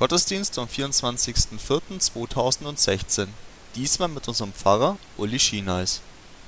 Gottesdienst am 24.04.2016. Diesmal mit unserem Pfarrer Uli Schieneis.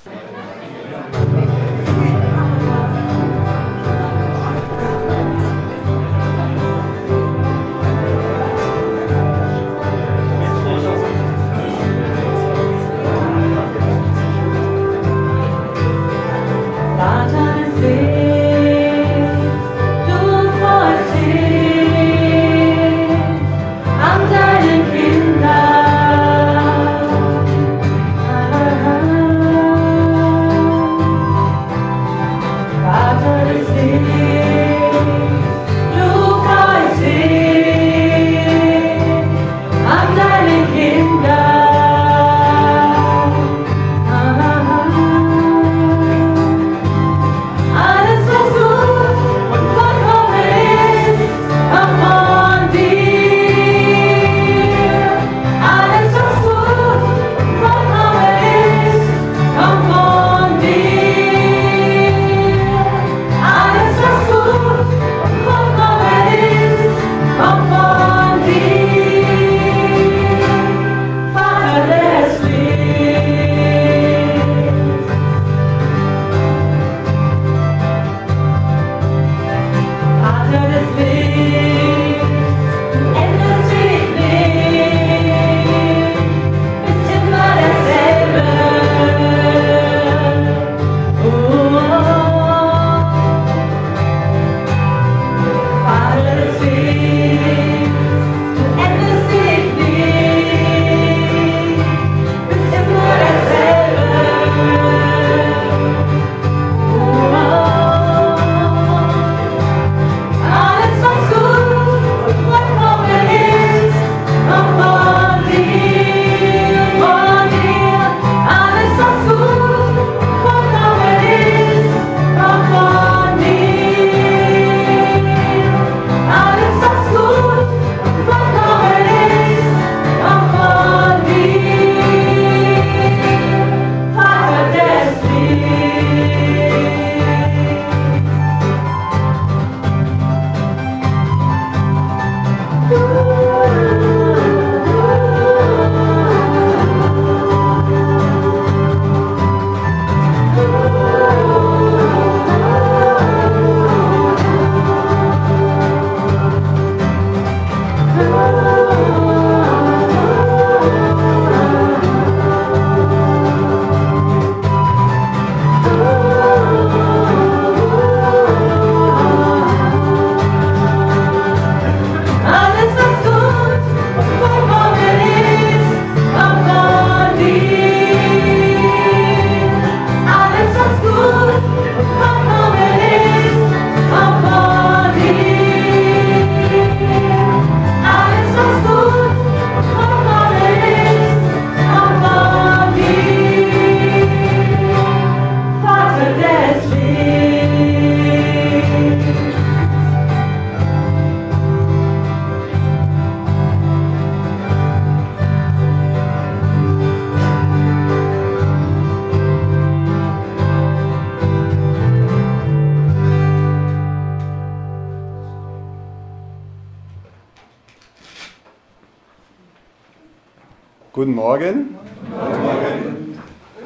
Guten Morgen. Guten Morgen.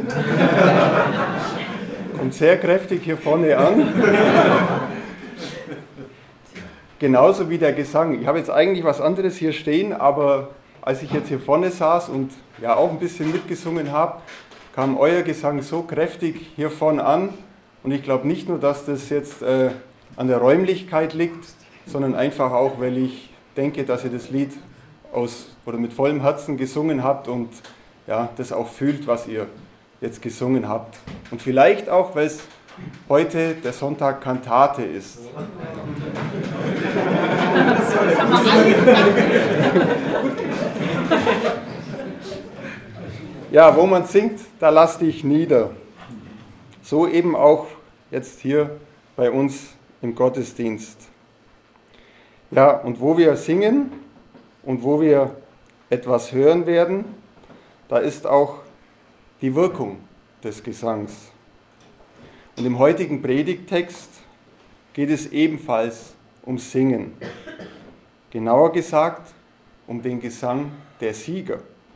Kommt sehr kräftig hier vorne an. Genauso wie der Gesang. Ich habe jetzt eigentlich was anderes hier stehen, aber als ich jetzt hier vorne saß und ja auch ein bisschen mitgesungen habe, kam euer Gesang so kräftig hier vorne an. Und ich glaube nicht nur, dass das jetzt an der Räumlichkeit liegt, sondern einfach auch, weil ich denke, dass ihr das Lied mit vollem Herzen gesungen habt und ja, das auch fühlt, was ihr jetzt gesungen habt. Und vielleicht auch, weil es heute der Sonntag Kantate ist. Ja, wo man singt, da lass dich nieder. So eben auch jetzt hier bei uns im Gottesdienst. Ja, und wo wir singen und wo wir etwas hören werden, da ist auch die Wirkung des Gesangs. Und im heutigen Predigttext geht es ebenfalls um Singen. Genauer gesagt um den Gesang der Sieger.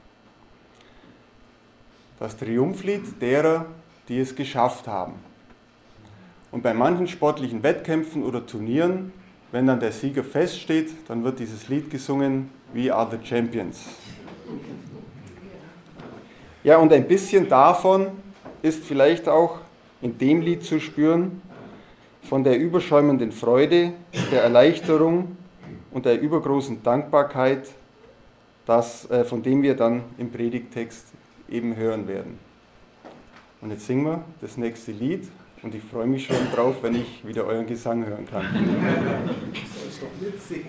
Das Triumphlied derer, die es geschafft haben. Und bei manchen sportlichen Wettkämpfen oder Turnieren, wenn dann der Sieger feststeht, dann wird dieses Lied gesungen, We are the Champions. Ja, und ein bisschen davon ist vielleicht auch in dem Lied zu spüren, von der überschäumenden Freude, der Erleichterung und der übergroßen Dankbarkeit, von dem wir dann im Predigttext eben hören werden. Und jetzt singen wir das nächste Lied und ich freue mich schon drauf, wenn ich wieder euren Gesang hören kann. Du sollst doch mitsingen.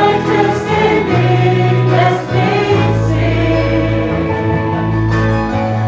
Leuchtest den Weg des Wegs sehen.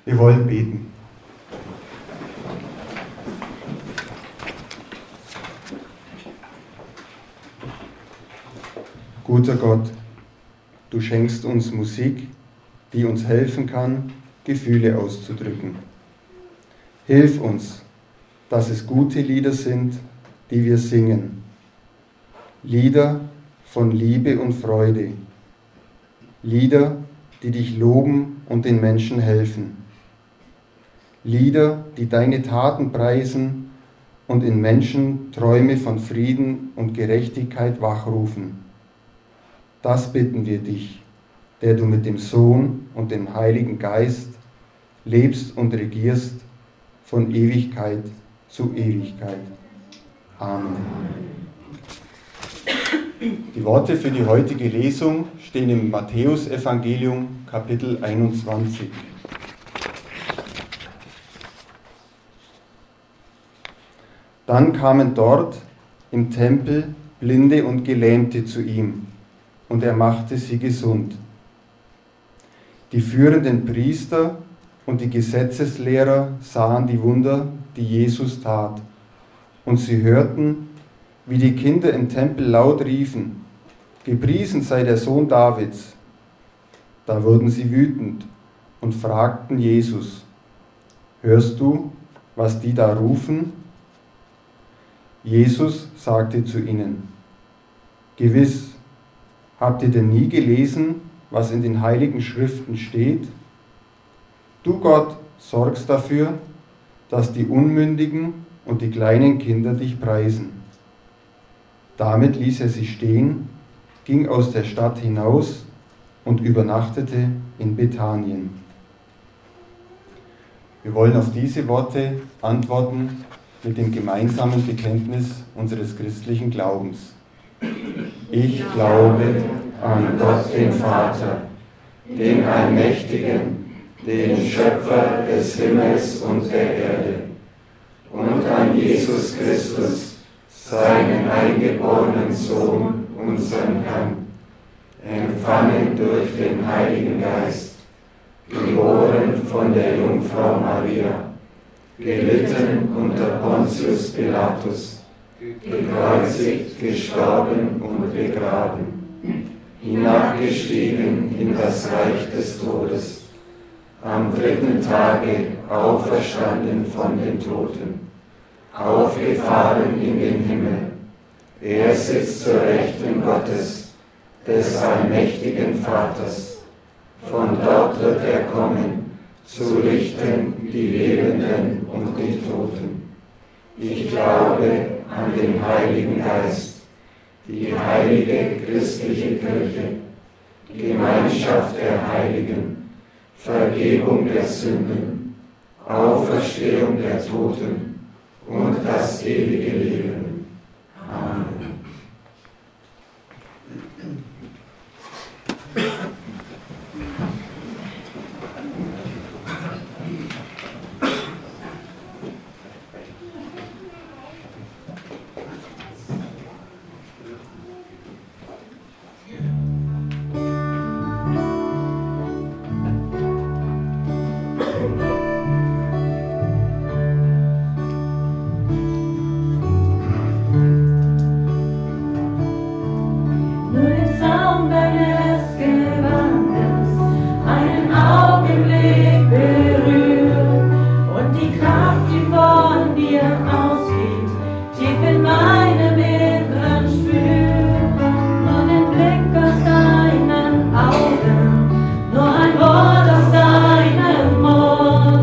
Wir wollen beten. Guter Gott, du schenkst uns Musik, die uns helfen kann, Gefühle auszudrücken. Hilf uns, dass es gute Lieder sind, die wir singen. Lieder von Liebe und Freude. Lieder, die dich loben und den Menschen helfen. Lieder, die deine Taten preisen und in Menschen Träume von Frieden und Gerechtigkeit wachrufen. Das bitten wir dich, der du mit dem Sohn und dem Heiligen Geist lebst und regierst von Ewigkeit zu Ewigkeit. Amen. Die Worte für die heutige Lesung stehen im Matthäusevangelium, Kapitel 21. Dann kamen dort im Tempel Blinde und Gelähmte zu ihm, und er machte sie gesund. Die führenden Priester und die Gesetzeslehrer sahen die Wunder, die Jesus tat, und sie hörten, wie die Kinder im Tempel laut riefen: Gepriesen sei der Sohn Davids. Da wurden sie wütend und fragten Jesus: Hörst du, was die da rufen? Jesus sagte zu ihnen: Gewiss, habt ihr denn nie gelesen, was in den heiligen Schriften steht? Du, Gott, sorgst dafür, dass die Unmündigen und die kleinen Kinder dich preisen. Damit ließ er sie stehen, ging aus der Stadt hinaus und übernachtete in Bethanien. Wir wollen auf diese Worte antworten mit dem gemeinsamen Bekenntnis unseres christlichen Glaubens. Ich glaube an Gott, den Vater, den Allmächtigen, den Schöpfer des Himmels und der Erde, und an Jesus Christus, seinen eingeborenen Sohn, unseren Herrn, empfangen durch den Heiligen Geist, geboren von der Jungfrau Maria, gelitten unter Pontius Pilatus, gekreuzigt, gestorben und begraben, hinabgestiegen in das Reich des Todes, am dritten Tage auferstanden von den Toten, aufgefahren in den Himmel. Er sitzt zur Rechten Gottes, des allmächtigen Vaters. Von dort wird er kommen, zu richten die Lebenden und die Toten. Ich glaube an den Heiligen Geist, die heilige christliche Kirche, Gemeinschaft der Heiligen, Vergebung der Sünden, Auferstehung der Toten und das ewige Leben. Amen. Nur ein Wort aus deinem Mund.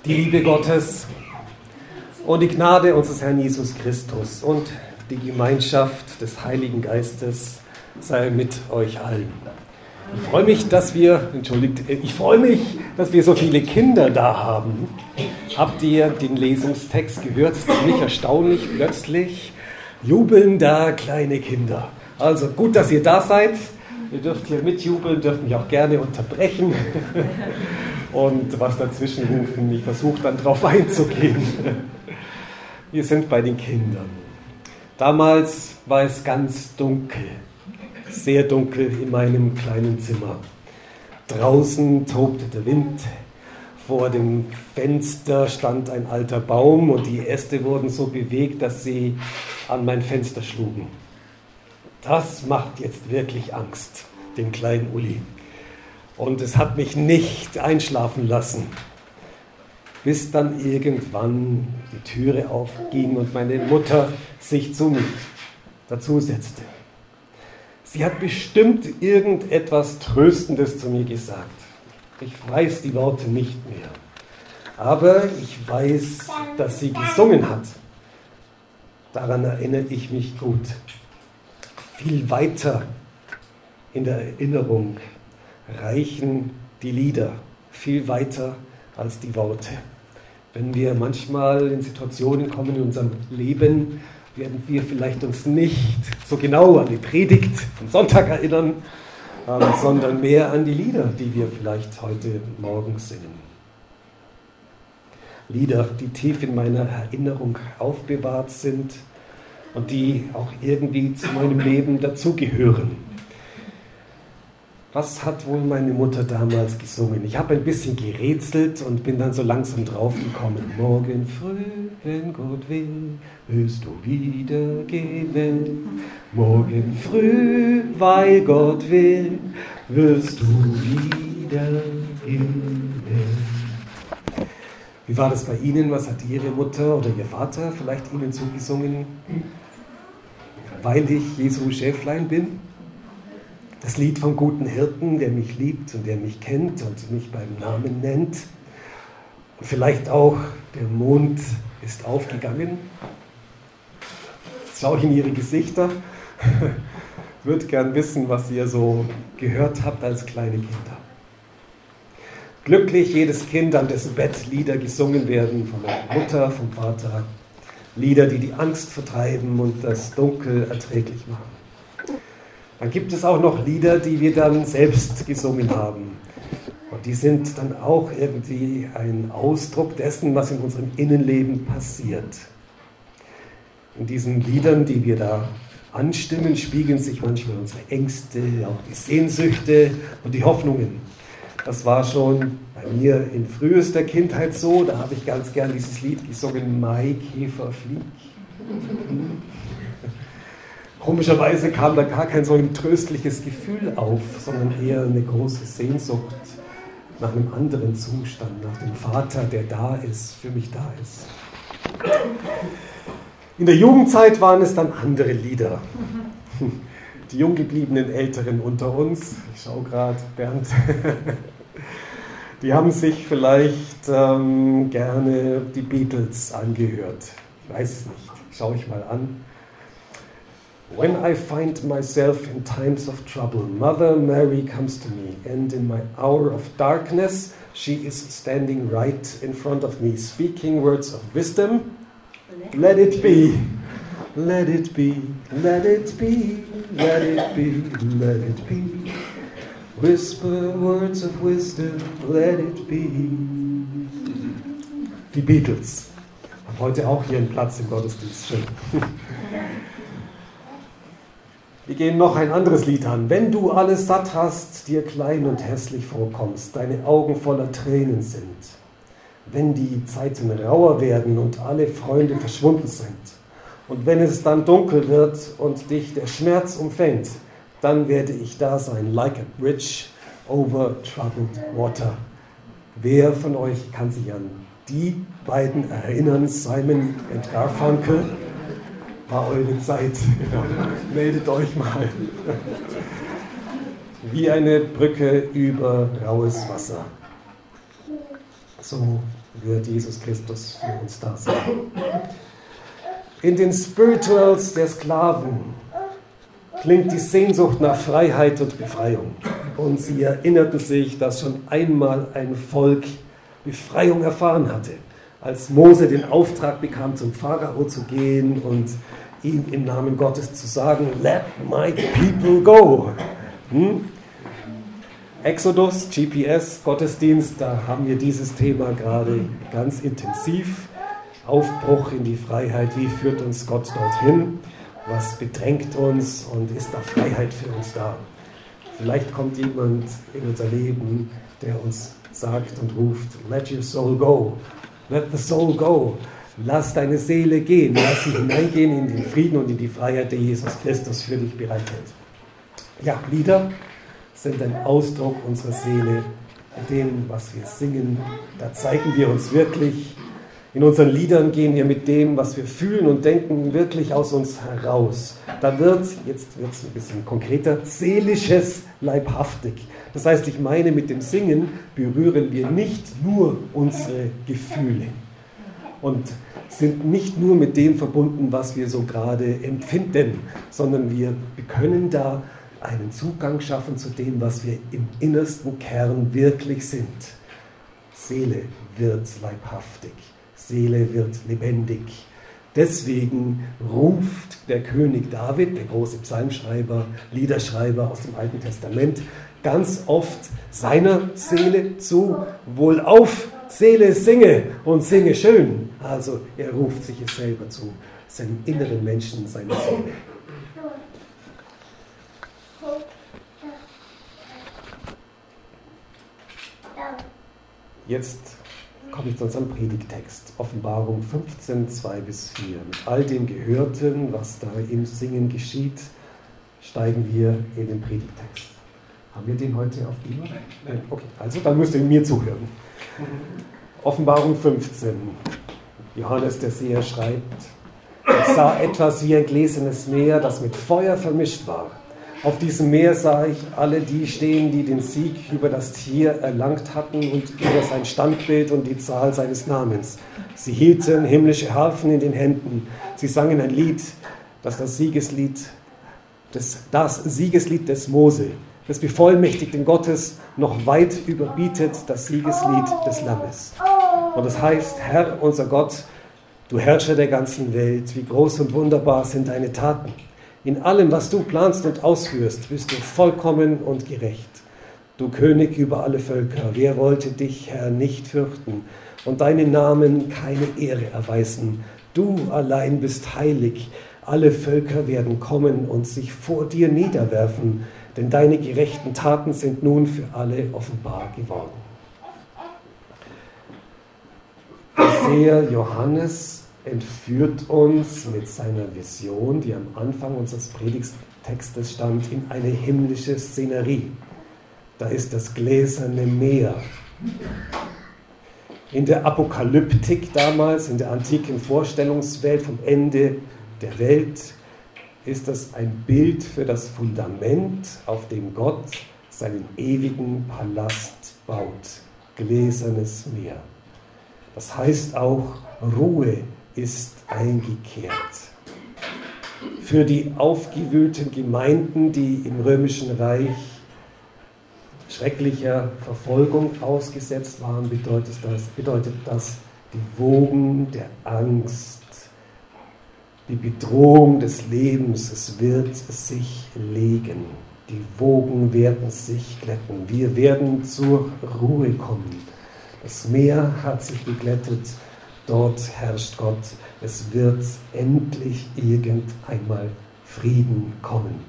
Die Liebe Gottes und die Gnade unseres Herrn Jesus Christus und die Gemeinschaft des Heiligen Geistes sei mit euch allen. Ich freue mich, dass wir so viele Kinder da haben. Habt ihr den Lesungstext gehört? Das ist ziemlich erstaunlich. Plötzlich jubeln da kleine Kinder. Also gut, dass ihr da seid. Ihr dürft hier mitjubeln, dürft mich auch gerne unterbrechen und was dazwischen rufen. Ich versuche dann drauf einzugehen. Wir sind bei den Kindern. Damals war es ganz dunkel, sehr dunkel in meinem kleinen Zimmer. Draußen tobte der Wind, vor dem Fenster stand ein alter Baum und die Äste wurden so bewegt, dass sie an mein Fenster schlugen. Das macht jetzt wirklich Angst, dem kleinen Uli. Und es hat mich nicht einschlafen lassen, bis dann irgendwann die Türe aufging und meine Mutter sich zu mir dazu setzte. Sie hat bestimmt irgendetwas Tröstendes zu mir gesagt. Ich weiß die Worte nicht mehr. Aber ich weiß, dass sie gesungen hat. Daran erinnere ich mich gut. Viel weiter in der Erinnerung reichen die Lieder, viel weiter als die Worte. Wenn wir manchmal in Situationen kommen in unserem Leben, werden wir vielleicht uns nicht so genau an die Predigt vom Sonntag erinnern, sondern mehr an die Lieder, die wir vielleicht heute Morgen singen. Lieder, die tief in meiner Erinnerung aufbewahrt sind und die auch irgendwie zu meinem Leben dazugehören. Was hat wohl meine Mutter damals gesungen? Ich habe ein bisschen gerätselt und bin dann so langsam draufgekommen. Morgen früh, wenn Gott will, wirst du wieder gehen. Morgen früh, weil Gott will, wirst du wieder gehen. Wie war das bei Ihnen? Was hat Ihre Mutter oder Ihr Vater vielleicht Ihnen zugesungen? Weil ich Jesu Schäflein bin? Das Lied vom guten Hirten, der mich liebt und der mich kennt und mich beim Namen nennt. Und vielleicht auch, der Mond ist aufgegangen. Jetzt schaue ich in Ihre Gesichter. Ich würde gern wissen, was ihr so gehört habt als kleine Kinder. Glücklich jedes Kind, an dessen Bett Lieder gesungen werden, von der Mutter, vom Vater. Lieder, die die Angst vertreiben und das Dunkel erträglich machen. Dann gibt es auch noch Lieder, die wir dann selbst gesungen haben. Und die sind dann auch irgendwie ein Ausdruck dessen, was in unserem Innenleben passiert. In diesen Liedern, die wir da anstimmen, spiegeln sich manchmal unsere Ängste, auch die Sehnsüchte und die Hoffnungen. Das war schon bei mir in frühester Kindheit so. Da habe ich ganz gern dieses Lied gesungen, Maikäfer flieg. Komischerweise kam da gar kein so ein tröstliches Gefühl auf, sondern eher eine große Sehnsucht nach einem anderen Zustand, nach dem Vater, der da ist, für mich da ist. In der Jugendzeit waren es dann andere Lieder. Die jung gebliebenen Älteren unter uns, ich schaue gerade Bernd, die haben sich vielleicht gerne die Beatles angehört. Ich weiß es nicht, schaue ich mal an. When I find myself in times of trouble, Mother Mary comes to me, and in my hour of darkness, she is standing right in front of me, speaking words of wisdom. Let it be, let it be, let it be, let it be, let it be. Whisper words of wisdom, let it be. Die Beatles haben heute auch hier einen Platz im Gottesdienst. Schön. Wir gehen noch ein anderes Lied an. Wenn du alles satt hast, dir klein und hässlich vorkommst, deine Augen voller Tränen sind, wenn die Zeiten rauer werden und alle Freunde verschwunden sind, und wenn es dann dunkel wird und dich der Schmerz umfängt, dann werde ich da sein, like a bridge over troubled water. Wer von euch kann sich an die beiden erinnern, Simon und Garfunkel? War eure Zeit. Meldet euch mal. Wie eine Brücke über raues Wasser. So wird Jesus Christus für uns da sein. In den Spirituals der Sklaven klingt die Sehnsucht nach Freiheit und Befreiung. Und sie erinnerten sich, dass schon einmal ein Volk Befreiung erfahren hatte, als Mose den Auftrag bekam, zum Pharao zu gehen und ihm im Namen Gottes zu sagen, let my people go. Exodus, GPS, Gottesdienst, da haben wir dieses Thema gerade ganz intensiv. Aufbruch in die Freiheit, wie führt uns Gott dorthin? Was bedrängt uns und ist da Freiheit für uns da? Vielleicht kommt jemand in unser Leben, der uns sagt und ruft, let your soul go, let the soul go. Lass deine Seele gehen, lass sie hineingehen in den Frieden und in die Freiheit, die Jesus Christus für dich bereithält. Ja, Lieder sind ein Ausdruck unserer Seele. In dem, was wir singen, da zeigen wir uns wirklich. In unseren Liedern gehen wir mit dem, was wir fühlen und denken, wirklich aus uns heraus. Da wird, jetzt wird es ein bisschen konkreter, seelisches leibhaftig. Das heißt, ich meine, mit dem Singen berühren wir nicht nur unsere Gefühle und sind nicht nur mit dem verbunden, was wir so gerade empfinden, sondern wir können da einen Zugang schaffen zu dem, was wir im innersten Kern wirklich sind. Seele wird leibhaftig, Seele wird lebendig. Deswegen ruft der König David, der große Psalmschreiber, Liederschreiber aus dem Alten Testament, ganz oft seiner Seele zu, wohlauf, Seele, singe und singe schön. Also er ruft sich es selber zu, seinem inneren Menschen, seiner Seele. Jetzt komme ich zu unserem Predigtext, Offenbarung 15, 2-4. Mit all dem Gehörten, was da im Singen geschieht, steigen wir in den Predigtext. Haben wir den heute auf die? Nein. Okay, also dann müsst ihr mir zuhören. Offenbarung 15. Johannes der Seher schreibt, ich sah etwas wie ein gläsernes Meer, das mit Feuer vermischt war. Auf diesem Meer sah ich alle die stehen, die den Sieg über das Tier erlangt hatten und über sein Standbild und die Zahl seines Namens. Sie hielten himmlische Harfen in den Händen. Sie sangen ein Lied, das Siegeslied des Mose, des bevollmächtigten Gottes, noch weit überbietet das Siegeslied des Lammes. Und es heißt, Herr, unser Gott, du Herrscher der ganzen Welt, wie groß und wunderbar sind deine Taten. In allem, was du planst und ausführst, bist du vollkommen und gerecht. Du König über alle Völker, wer wollte dich, Herr, nicht fürchten und deinen Namen keine Ehre erweisen? Du allein bist heilig. Alle Völker werden kommen und sich vor dir niederwerfen, denn deine gerechten Taten sind nun für alle offenbar geworden. Der Seher Johannes entführt uns mit seiner Vision, die am Anfang unseres Predigtextes stand, in eine himmlische Szenerie. Da ist das gläserne Meer. In der Apokalyptik damals, in der antiken Vorstellungswelt vom Ende der Welt, ist das ein Bild für das Fundament, auf dem Gott seinen ewigen Palast baut. Gläsernes Meer. Das heißt auch, Ruhe ist eingekehrt. Für die aufgewühlten Gemeinden, die im Römischen Reich schrecklicher Verfolgung ausgesetzt waren, bedeutet das die Wogen der Angst, die Bedrohung des Lebens, es wird sich legen. Die Wogen werden sich glätten. Wir werden zur Ruhe kommen. Das Meer hat sich geglättet. Dort herrscht Gott. Es wird endlich irgendeinmal Frieden kommen.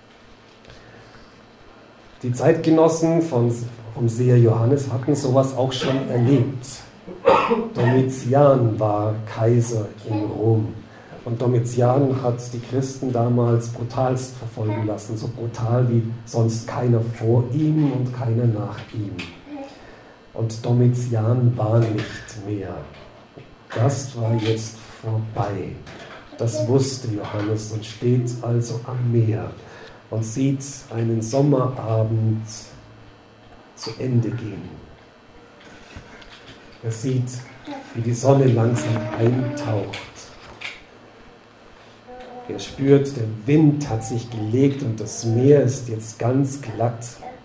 Die Zeitgenossen vom Seher Johannes hatten sowas auch schon erlebt. Domitian war Kaiser in Rom. Und Domitian hat die Christen damals brutalst verfolgen lassen. So brutal wie sonst keiner vor ihm und keiner nach ihm. Und Domitian war nicht mehr. Das war jetzt vorbei. Das wusste Johannes und steht also am Meer und sieht einen Sommerabend zu Ende gehen. Er sieht wie die Sonne langsam eintaucht. Er spürt, der Wind hat sich gelegt und das Meer ist jetzt ganz glatt.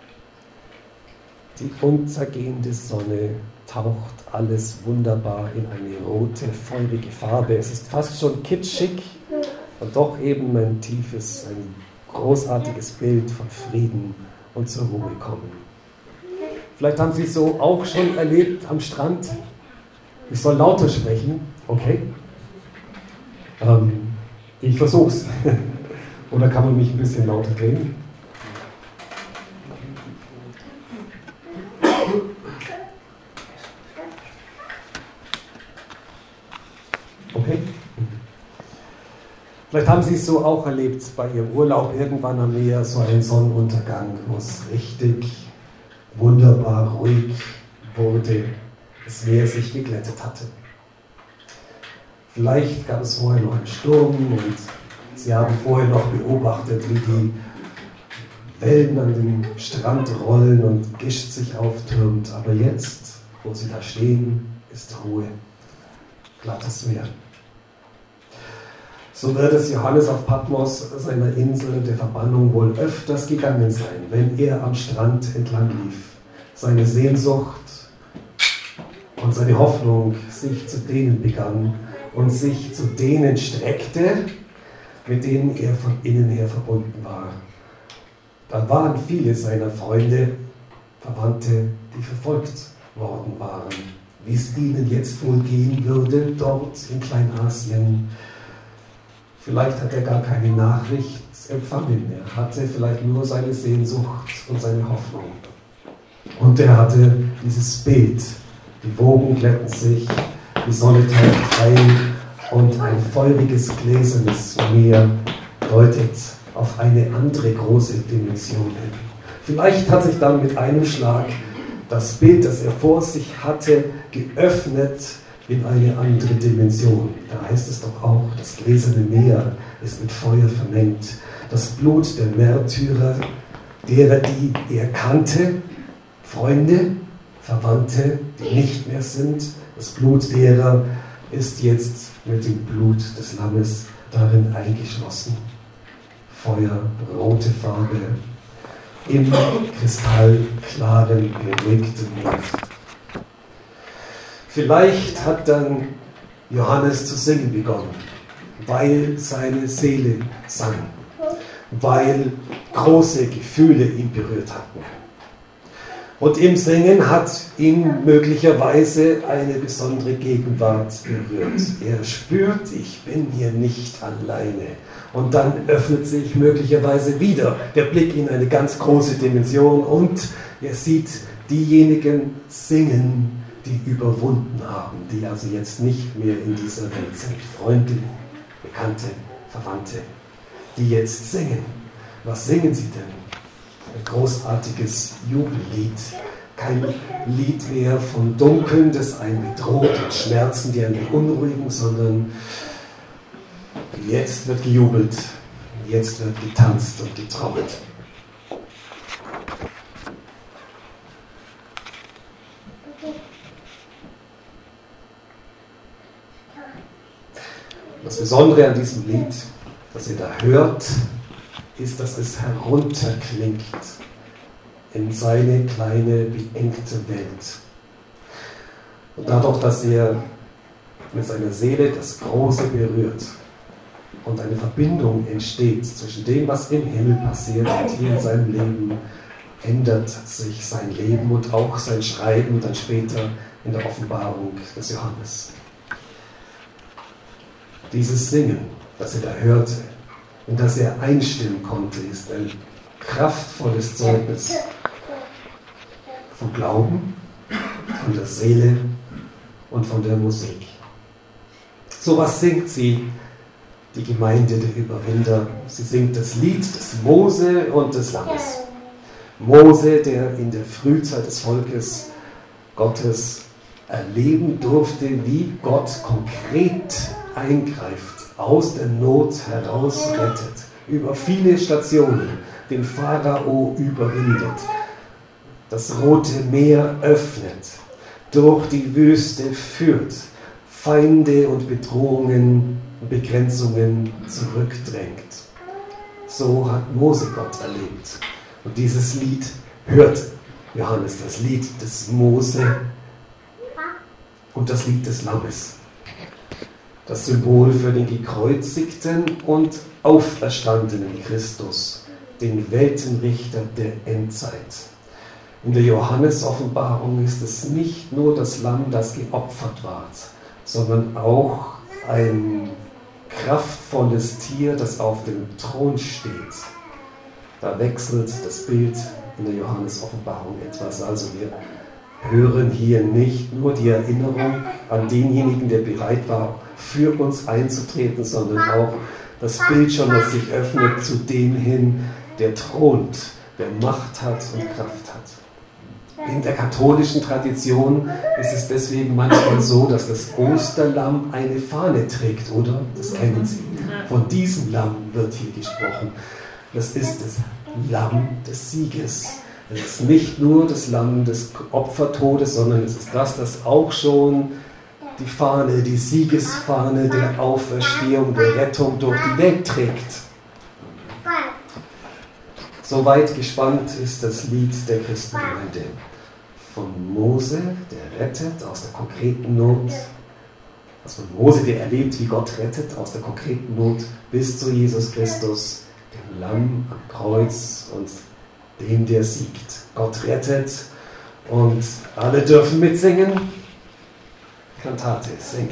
Die untergehende Sonne taucht alles wunderbar in eine rote, feurige Farbe. Es ist fast schon kitschig und doch eben ein tiefes, ein großartiges Bild von Frieden und zur Ruhe kommen. Vielleicht haben Sie es so auch schon erlebt am Strand. Ich soll lauter sprechen, okay? Ich versuch's. Oder kann man mich ein bisschen lauter drehen? Okay. Vielleicht haben Sie es so auch erlebt bei Ihrem Urlaub irgendwann am Meer, so ein Sonnenuntergang, wo es richtig wunderbar ruhig wurde, das Meer sich geglättet hatte. Vielleicht gab es vorher noch einen Sturm und Sie haben vorher noch beobachtet, wie die Wellen an dem Strand rollen und Gischt sich auftürmt. Aber jetzt, wo Sie da stehen, ist Ruhe, glattes Meer. So wird es Johannes auf Patmos, seiner Insel der Verbannung, wohl öfters gegangen sein, wenn er am Strand entlang lief. Seine Sehnsucht und seine Hoffnung sich zu denen begann und sich zu denen streckte, mit denen er von innen her verbunden war. Da waren viele seiner Freunde, Verwandte, die verfolgt worden waren. Wie es ihnen jetzt wohl gehen würde, dort in Kleinasien. Vielleicht hat er gar keine Nachricht empfangen. Er hatte vielleicht nur seine Sehnsucht und seine Hoffnung. Und er hatte dieses Bild. Die Wogen glätten sich, die Sonne taucht ein und ein feuriges, gläsernes Meer deutet auf eine andere große Dimension hin. Vielleicht hat sich dann mit einem Schlag das Bild, das er vor sich hatte, geöffnet in eine andere Dimension. Da heißt es doch auch, das gläserne Meer ist mit Feuer vermengt. Das Blut der Märtyrer, derer, die er kannte, Freunde, Verwandte, die nicht mehr sind, das Blut derer ist jetzt mit dem Blut des Lammes darin eingeschlossen. Feuer, rote Farbe, im kristallklaren, beruhigten Meer. Vielleicht hat dann Johannes zu singen begonnen, weil seine Seele sang, weil große Gefühle ihn berührt hatten. Und im Singen hat ihn möglicherweise eine besondere Gegenwart berührt. Er spürt, ich bin hier nicht alleine. Und dann öffnet sich möglicherweise wieder der Blick in eine ganz große Dimension und er sieht diejenigen singen, die überwunden haben, die also jetzt nicht mehr in dieser Welt sind. Freunde, Bekannte, Verwandte, die jetzt singen. Was singen sie denn? Ein großartiges Jubellied. Kein Lied mehr von Dunkeln, das einen bedroht und Schmerzen, die einen beunruhigen, sondern jetzt wird gejubelt, jetzt wird getanzt und getrommelt. Das Besondere an diesem Lied, das ihr da hört, ist, dass es herunterklingt in seine kleine, beengte Welt. Und dadurch, dass er mit seiner Seele das Große berührt und eine Verbindung entsteht zwischen dem, was im Himmel passiert und hier in seinem Leben, ändert sich sein Leben und auch sein Schreiben dann später in der Offenbarung des Johannes. Dieses Singen, das er da hörte, in das er einstimmen konnte, ist ein kraftvolles Zeugnis vom Glauben, von der Seele und von der Musik. So was singt sie, die Gemeinde der Überwinder. Sie singt das Lied des Mose und des Lammes. Mose, der in der Frühzeit des Volkes Gottes erleben durfte, wie Gott konkret eingreift, aus der Not heraus rettet, über viele Stationen den Pharao überwindet, das Rote Meer öffnet, durch die Wüste führt, Feinde und Bedrohungen und Begrenzungen zurückdrängt. So hat Mose Gott erlebt. Und dieses Lied hört Johannes, das Lied des Mose und das Lied des Lammes. Das Symbol für den gekreuzigten und auferstandenen Christus, den Weltenrichter der Endzeit. In der Johannes-Offenbarung ist es nicht nur das Lamm, das geopfert ward, sondern auch ein kraftvolles Tier, das auf dem Thron steht. Da wechselt das Bild in der Johannes-Offenbarung etwas. Also wir hören hier nicht nur die Erinnerung an denjenigen, der bereit war, für uns einzutreten, sondern auch das Bild schon, das sich öffnet zu dem hin, der thront, der Macht hat und Kraft hat. In der katholischen Tradition ist es deswegen manchmal so, dass das Osterlamm eine Fahne trägt, oder? Das kennen Sie. Von diesem Lamm wird hier gesprochen. Das ist das Lamm des Sieges. Es ist nicht nur das Lamm des Opfertodes, sondern es ist das auch schon die Fahne, die Siegesfahne der Auferstehung, der Rettung durch die Welt trägt. Soweit gespannt ist das Lied der Christengemeinde. Von Mose, der rettet aus der konkreten Not, also von Mose, der erlebt, wie Gott rettet aus der konkreten Not, bis zu Jesus Christus, dem Lamm am Kreuz und dem, der siegt. Gott rettet und alle dürfen mitsingen. Kantate singt.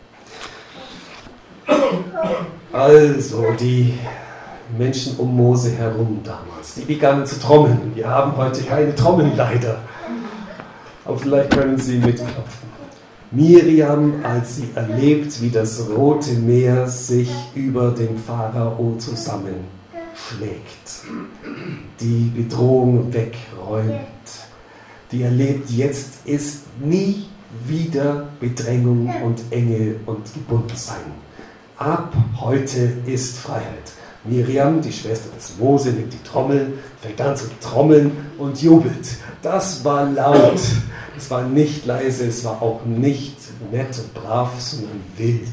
Also die Menschen um Mose herum damals, die begannen zu trommeln. Wir haben heute keine Trommeln leider. Aber vielleicht können Sie mitklopfen. Miriam, als sie erlebt, wie das Rote Meer sich über den Pharao zusammenschlägt, die Bedrohung wegräumt, die erlebt, jetzt ist nie wieder Bedrängung und Enge und Gebundensein. Ab heute ist Freiheit. Miriam, die Schwester des Mose, nimmt die Trommel, fängt an zu trommeln und jubelt. Das war laut, es war nicht leise, es war auch nicht nett und brav, sondern wild.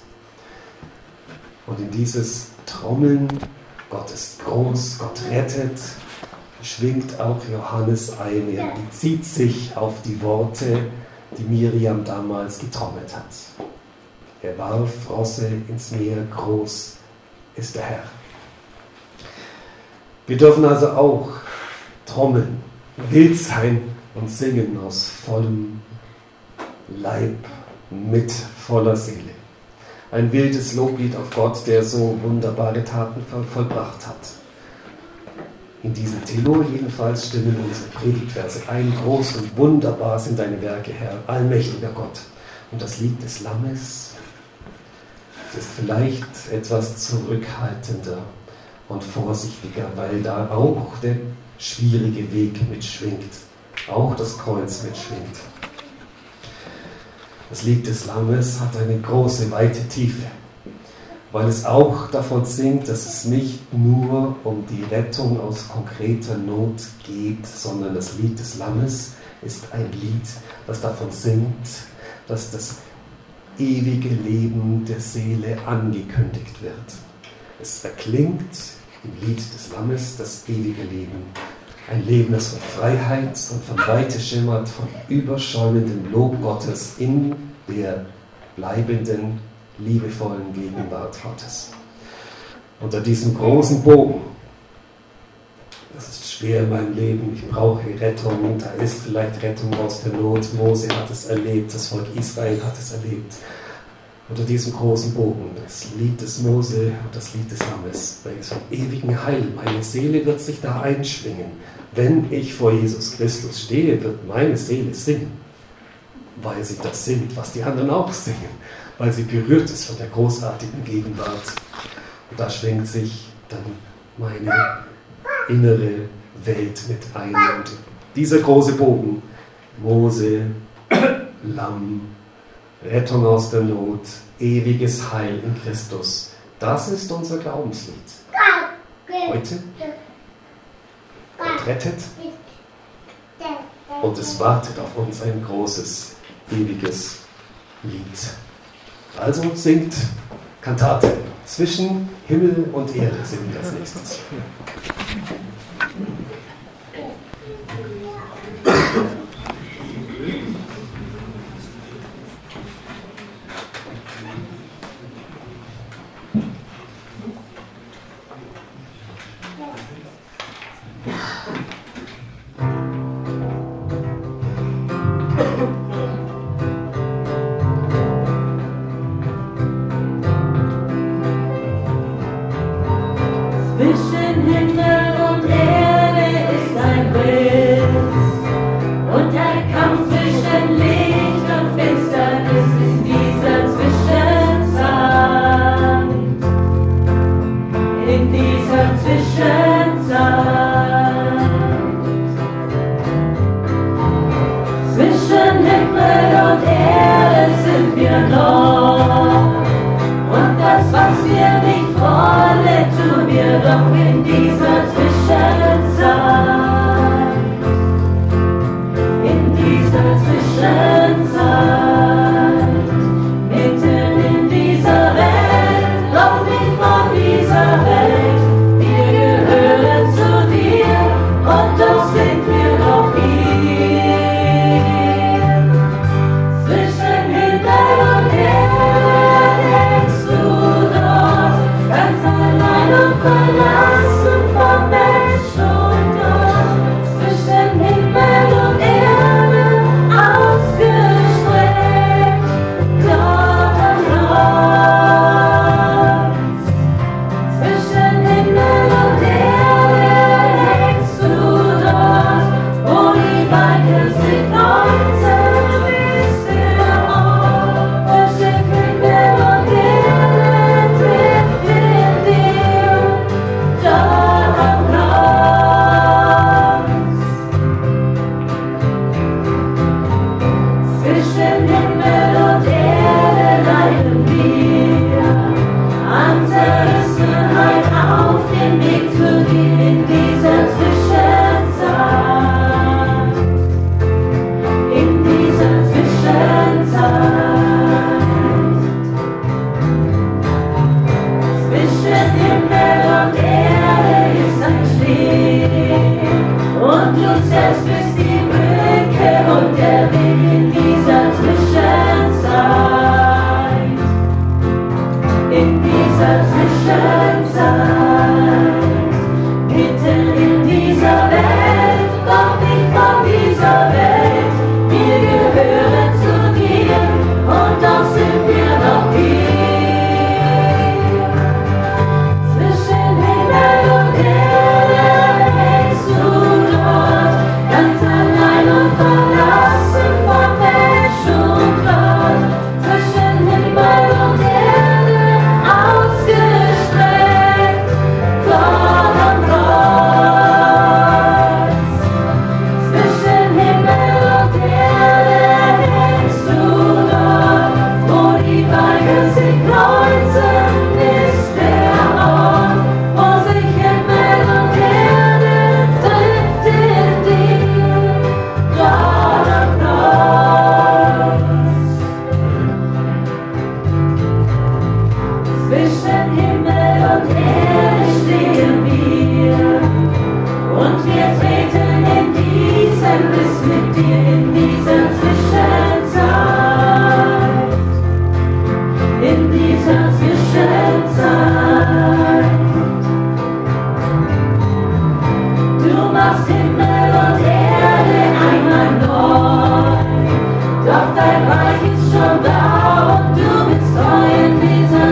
Und in dieses Trommeln, Gott ist groß, Gott rettet, schwingt auch Johannes ein. Er bezieht sich auf die Worte, die Miriam damals getrommelt hat. Er warf Rosse ins Meer, groß ist der Herr. Wir dürfen also auch trommeln, wild sein und singen aus vollem Leib, mit voller Seele. Ein wildes Loblied auf Gott, der so wunderbare Taten vollbracht hat. In diesem Tenor jedenfalls stimmen unsere Predigtverse ein. Groß und wunderbar sind deine Werke, Herr, allmächtiger Gott. Und das Lied des Lammes ist vielleicht etwas zurückhaltender und vorsichtiger, weil da auch der schwierige Weg mitschwingt, auch das Kreuz mitschwingt. Das Lied des Lammes hat eine große, weite Tiefe, weil es auch davon singt, dass es nicht nur um die Rettung aus konkreter Not geht, sondern das Lied des Lammes ist ein Lied, das davon singt, dass das ewige Leben der Seele angekündigt wird. Es erklingt im Lied des Lammes das ewige Leben. Ein Leben, das von Freiheit und von Weite schimmert, von überschäumendem Lob Gottes in der bleibenden, liebevollen Gegenwart Gottes. Unter diesem großen Bogen, das ist schwer in meinem Leben, ich brauche Rettung, da ist vielleicht Rettung aus der Not, Mose hat es erlebt, das Volk Israel hat es erlebt. Unter diesem großen Bogen, das Lied des Mose und das Lied des Lammes, welches vom ewigen Heil, meine Seele wird sich da einschwingen. Wenn ich vor Jesus Christus stehe, wird meine Seele singen, weil sie das singt, was die anderen auch singen, weil sie berührt ist von der großartigen Gegenwart. Und da schwingt sich dann meine innere Welt mit ein. Und dieser große Bogen, Mose, Lamm, Rettung aus der Not, ewiges Heil in Christus, das ist unser Glaubenslied. Heute Gott rettet und es wartet auf uns ein großes, ewiges Lied. Also singt Kantate. Zwischen Himmel und Erde singt als nächstes. Zwischen Himmel und Erde ist ein Riss und ein Kampf zwischen Licht und Finsternis in dieser Zwischenzeit. In dieser Zwischenzeit. Zwischen Himmel und Erde sind wir noch. Und das, was wir nicht wollen, tun wir doch in dieser Zwischenzeit. In dieser Zwischenzeit. Mitten in dieser Welt, doch nicht von dieser Welt. Wir gehören zu dir und doch sind wir noch hier. Zwischen Himmel und Erde hängst du dort, ganz allein und verlassen vom Mensch und Gott. Zwischen Himmel und Erde ausgestreckt, dort am Kreuz. Zwischen Himmel und Erde hängst du dort, wo die Beine sich kreuzen, bist der Ort. Zwischen Himmel und Erde trifft in dir, dort am Kreuz. Zwischen Himmel und Erde leiden wir an Zerrissenheit auf dem Weg zu dir in dieser Zwischenzeit. In dieser Zwischenzeit. Zwischen Himmel und Erde ist ein Steg und du selbst bist die Brücke und der Weg in dieser Zwischenzeit. In dieser Zwischenzeit. Mitten in dieser Welt, doch nicht von dieser Welt. Wir gehören zu dir und doch sind wir noch hier. Zwischen Himmel und Erde hängst du dort, ganz allein und verlassen von Mensch und Gott. Zwischen Himmel und Erde ausgestreckt, Gott am Kreuz. Zwischen Himmel und Erde hängst du dort, wo die Beine sich kreuzen, ist der Ort, wo sich Himmel und Erde trifft in dir, Gott am Kreuz. Zwischen Himmel und Erde stehen wir und wir treten in diesen Riss mit dir in dieser Zwischenzeit. In dieser Zwischenzeit. Du machst Himmel und Erde einmal neu, doch dein Reich ist schon da und du bist treu in dieser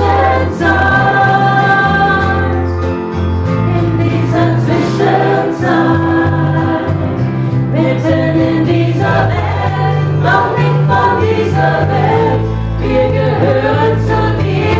Zwischenzeit. In dieser Zwischenzeit. Mitten in dieser Welt, doch nicht von dieser Welt. Wir gehören zu dir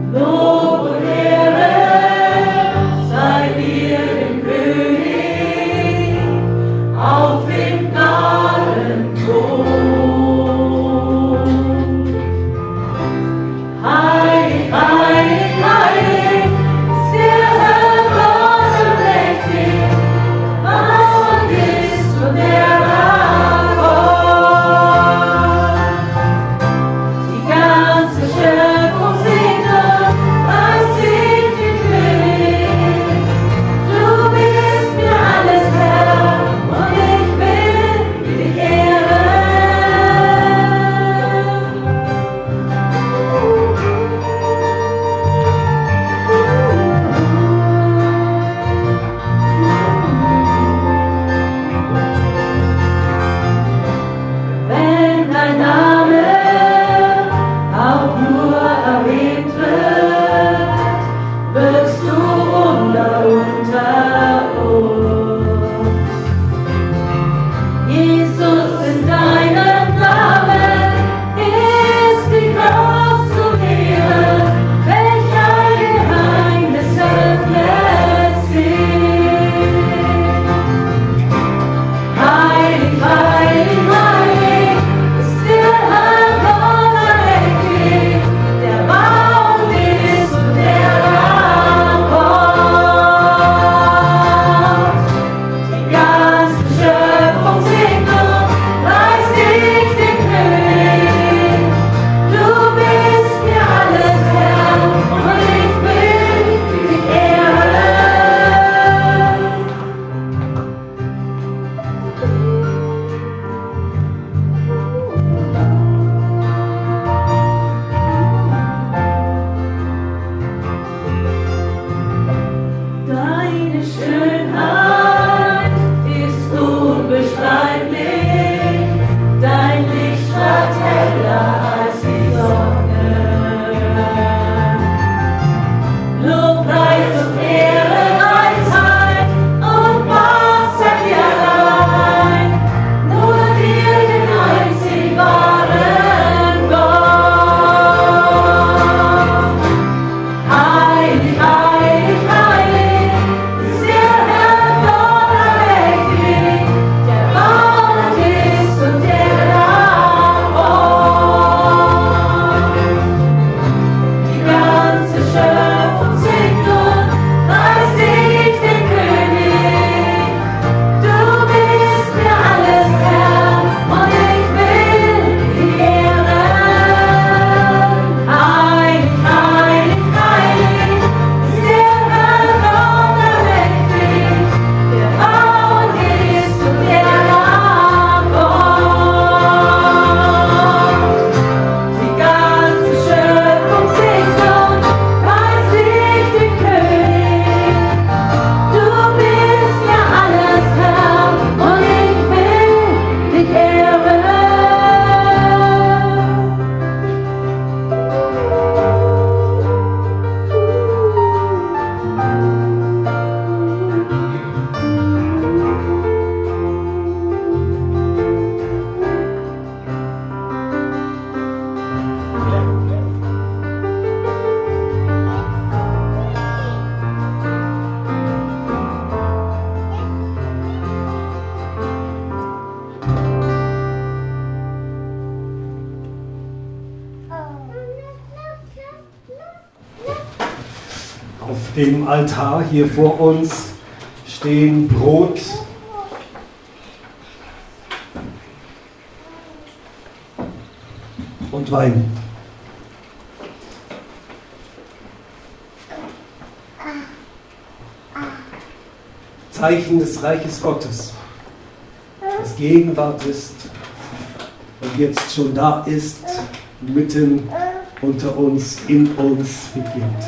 dem Altar hier vor uns stehen Brot und Wein. Zeichen des Reiches Gottes, das Gegenwart ist und jetzt schon da ist, mitten unter uns, in uns beginnt.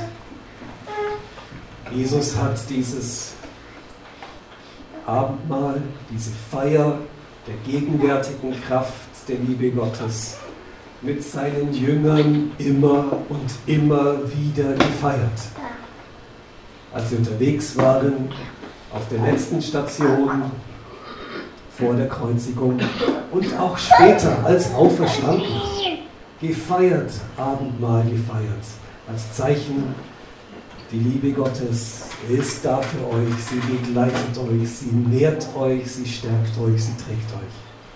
Jesus hat dieses Abendmahl, diese Feier der gegenwärtigen Kraft der Liebe Gottes mit seinen Jüngern immer und immer wieder gefeiert. Als sie unterwegs waren, auf der letzten Station vor der Kreuzigung und auch später als auferstanden, gefeiert, Abendmahl gefeiert. als Zeichen, die Liebe Gottes ist da für euch, sie begleitet euch, sie nährt euch, sie stärkt euch, sie trägt euch.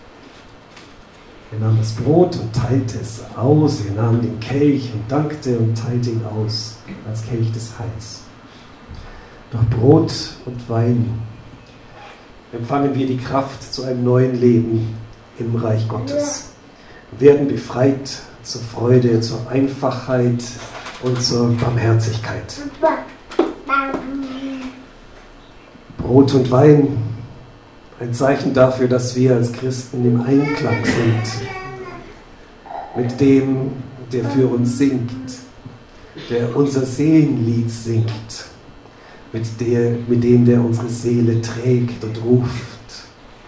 Er nahm das Brot und teilte es aus, er nahm den Kelch und dankte und teilte ihn aus, als Kelch des Heils. Durch Brot und Wein empfangen wir die Kraft zu einem neuen Leben im Reich Gottes. Wir werden befreit zur Freude, zur Einfachheit und zur Barmherzigkeit. Brot und Wein, ein Zeichen dafür, dass wir als Christen im Einklang sind mit dem, der für uns singt, der unser Seelenlied singt, mit dem, der unsere Seele trägt und ruft,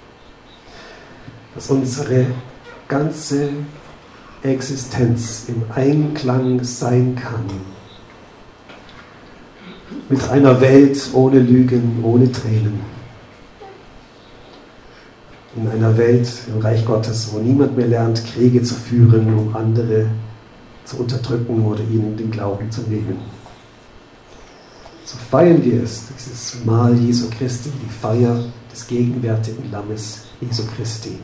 dass unsere ganze Existenz im Einklang sein kann mit einer Welt ohne Lügen, ohne Tränen. In einer Welt im Reich Gottes, wo niemand mehr lernt, Kriege zu führen, um andere zu unterdrücken oder ihnen den Glauben zu nehmen. So feiern wir es, dieses Mahl Jesu Christi, die Feier des gegenwärtigen Lammes Jesu Christi.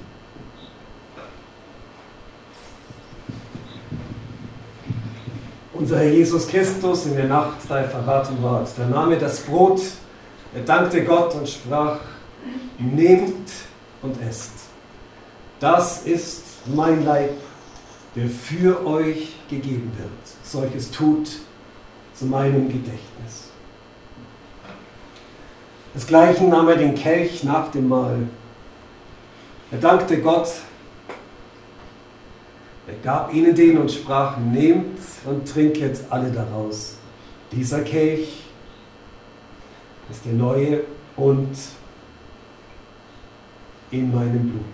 Unser Herr Jesus Christus in der Nacht, da er verraten ward, da nahm er das Brot, er dankte Gott und sprach: Nehmt und esst. Das ist mein Leib, der für euch gegeben wird. Solches tut zu meinem Gedächtnis. Desgleichen nahm er den Kelch nach dem Mahl. Er dankte Gott, er gab ihnen den und sprach: Nehmt und trinket alle daraus. Dieser Kelch ist der neue und in meinem Blut,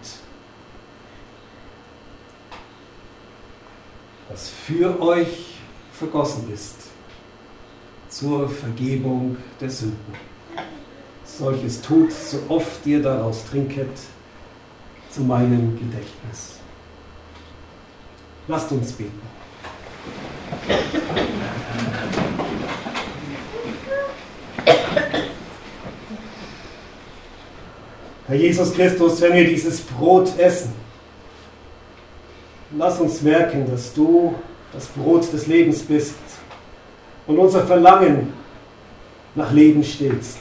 das für euch vergossen ist zur Vergebung der Sünden. Solches tut, so oft ihr daraus trinket, zu meinem Gedächtnis. Lasst uns beten. Herr Jesus Christus, wenn wir dieses Brot essen, lass uns merken, dass du das Brot des Lebens bist und unser Verlangen nach Leben stillst.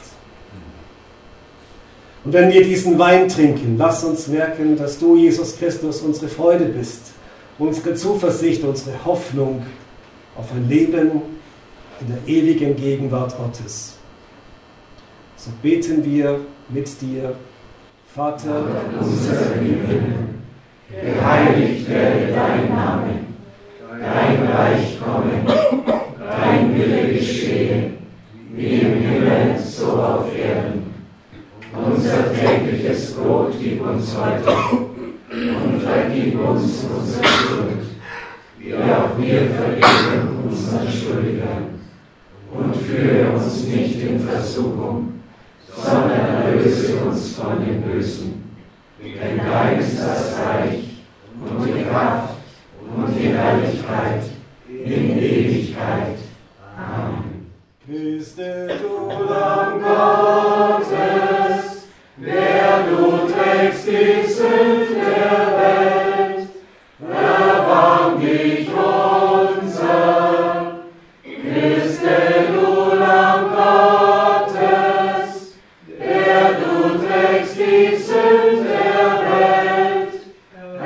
Und wenn wir diesen Wein trinken, lass uns merken, dass du, Jesus Christus, unsere Freude bist, unsere Zuversicht, unsere Hoffnung auf ein Leben in der ewigen Gegenwart Gottes. So beten wir mit dir, Vater unser im Himmel, geheiligt werde dein Name, dein Reich komme, dein Wille geschehe, wie im Himmel, so auf Erden. Unser tägliches Brot gib uns heute und vergib uns unsere Schuld, wie auch wir vergeben unseren Schuldigern. Und führe uns nicht in Versuchung, sondern erlöse uns von dem Bösen. Denn dein ist das Reich und die Kraft und die Herrlichkeit in Ewigkeit. Amen. Christe, du Lamm Gottes, der du trägst die Sünden der Welt, erbarm dich unser. Christe, du Lamm Gottes, der du trägst die Sünden der Welt,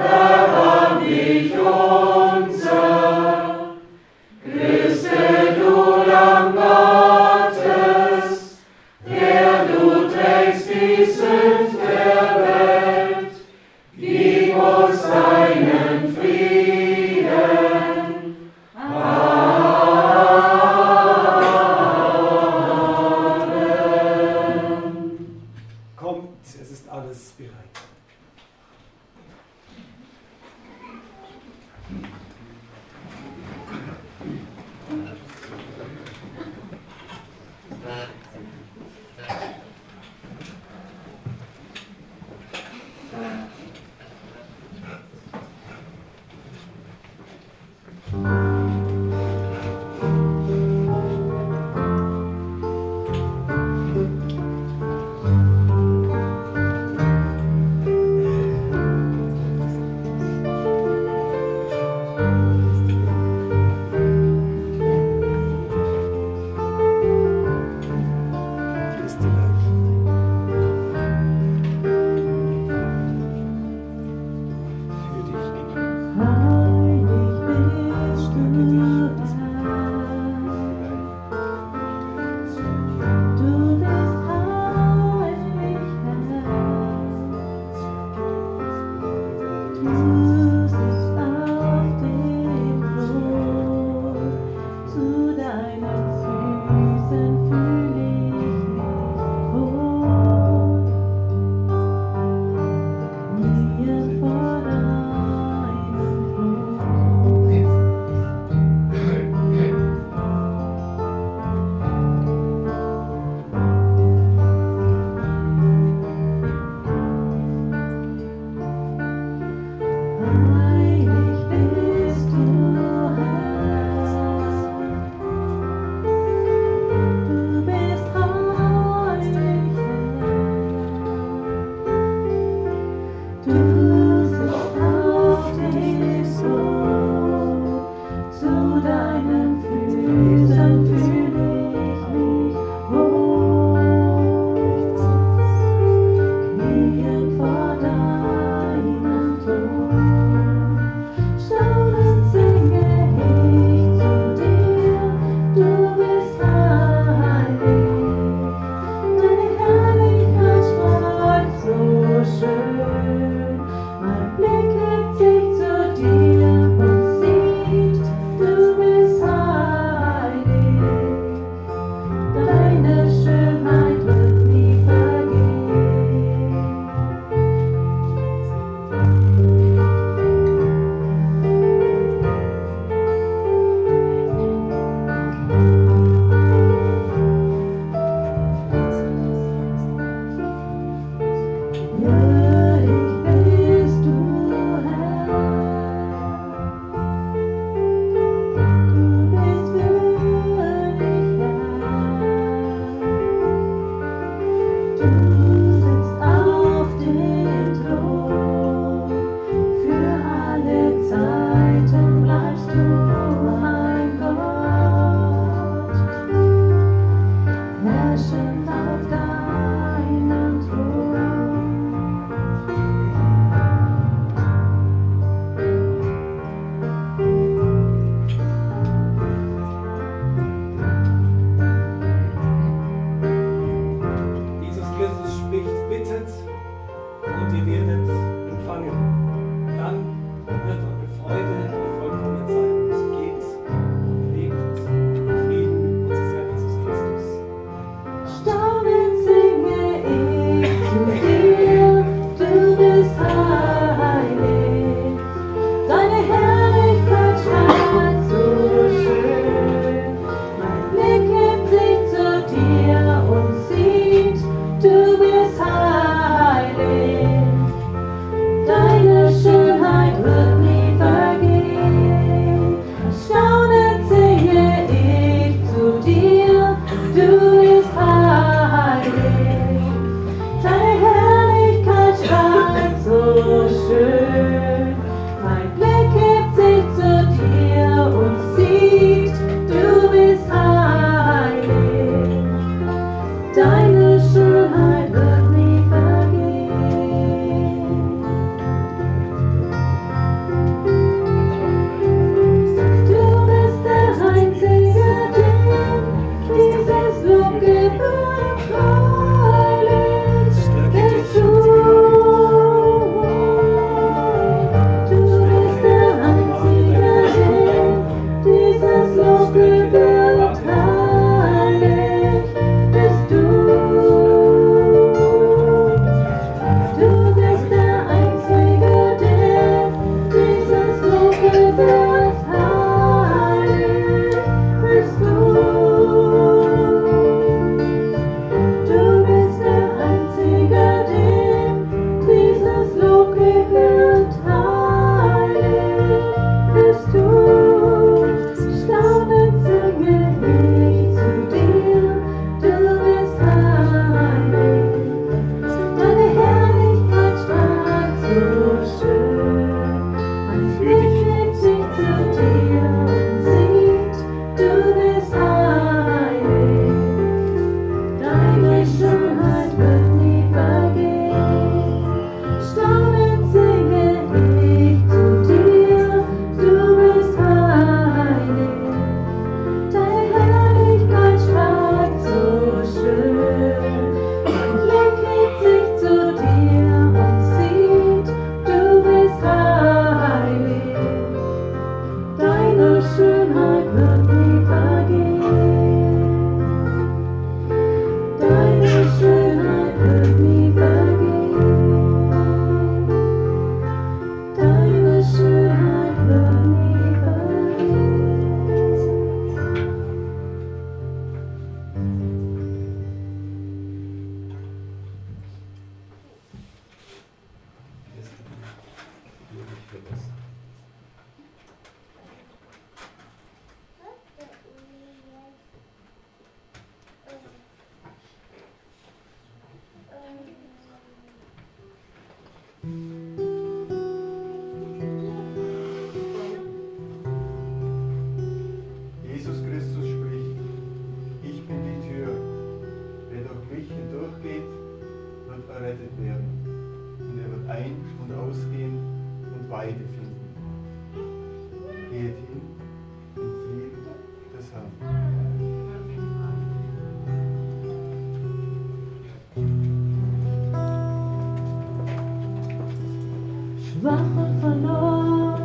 schwach und verloren.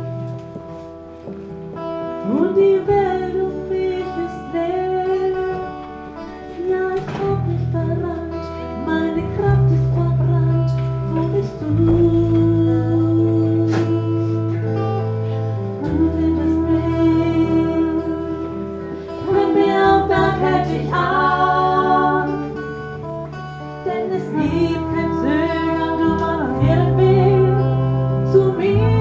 Und die Welt um mich ist leer. Ja, ich hab mich verrannt, meine Kraft ist verbrannt. Wo bist du? Du findest mich. Mit mir am Berg hält ich auf. Denn es gibt kein Zögern, du machst jeden Weg zu mir.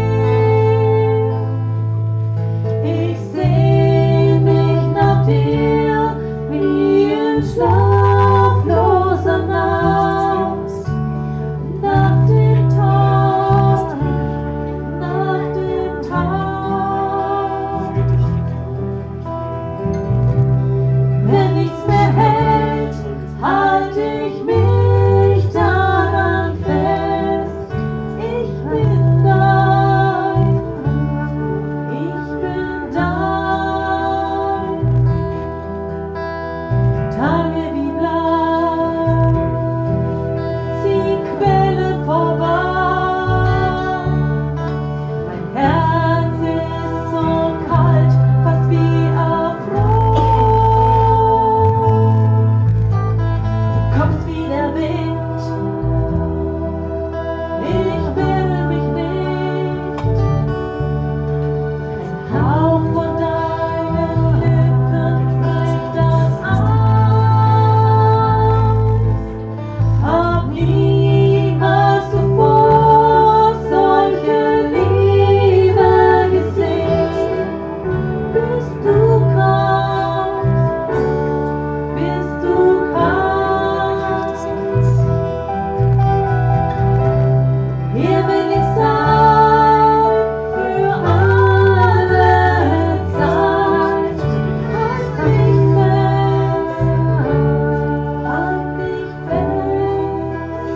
Ich sehn mich nach dir wie in schlafloser Nacht. Nach dem Tag, nach dem Tag. Wenn nichts mehr hält, halt ich mich daran fest. Ich bin dein, ich bin dein. Tage wie Blau, sie quellen vorbei. Mein Herz ist so kalt, fast wie erfroren. Du kommst wie der Wind, ich will mich nicht. Ein Hauch von deinen Lippen bricht das Eis. Hab niemals zuvor solche Liebe gesehen. Bis du kommst, bis du kommst. Hier will ich sein für alle Zeit. Halt mich fest, halt mich fest.